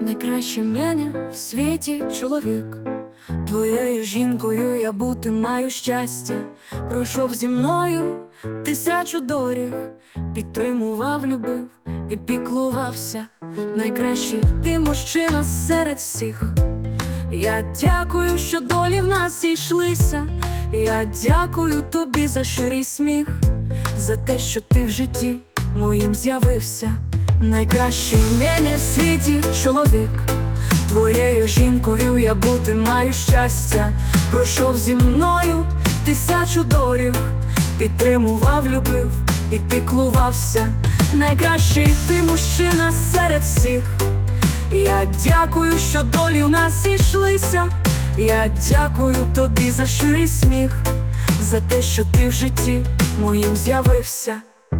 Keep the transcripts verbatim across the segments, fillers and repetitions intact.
найкраще мене в світі чоловік. Твоєю жінкою я бути маю щастя. Пройшов зі мною тисячу доріг, підтримував, любив і піклувався. Найкращий ти мужчина серед всіх. Я дякую, що долі в нас зійшлися. Я дякую тобі за щирий сміх, за те, що ти в житті моїм з'явився. Найкращий в мене в світі чоловік. Твоєю жінкою я бути маю щастя. Пройшов зі мною тисячу доріг, підтримував, любив і піклувався. Найкращий ти мужчина серед всіх. Я дякую, що долі в нас зійшлися. Я дякую тобі за щирий сміх, за те, що ти в житті моїм з'явився.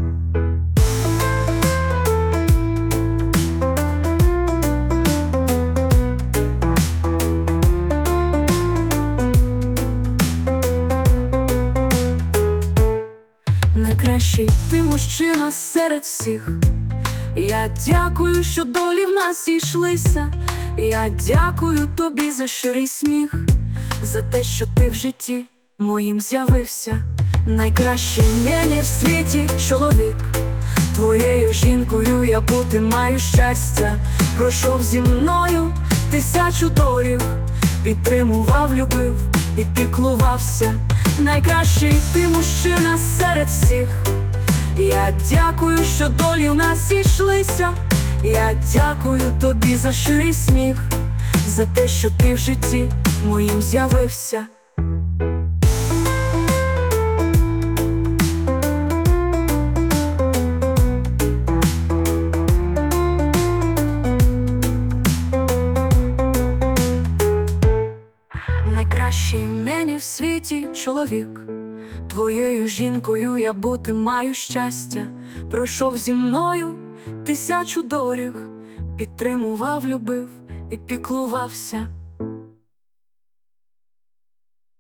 Найкращий ти мужчина серед всіх. Я дякую, що долі в нас зійшлися. Я дякую тобі за щирий сміх, за те, що ти в житті моїм з'явився. Найкращий в мене в світі чоловік. Твоєю жінкою я бути маю щастя. Пройшов зі мною тисячу доріг, підтримував, любив і піклувався. Найкращий ти мужчина серед всіх. Я дякую, що долі в нас зійшлися. Я дякую тобі за щирий сміх, за те, що ти в житті моїм з'явився. Найкращий в мені в світі чоловік. Твоєю жінкою я бути маю щастя. Пройшов зі мною тисячу доріг, підтримував, любив і піклувався.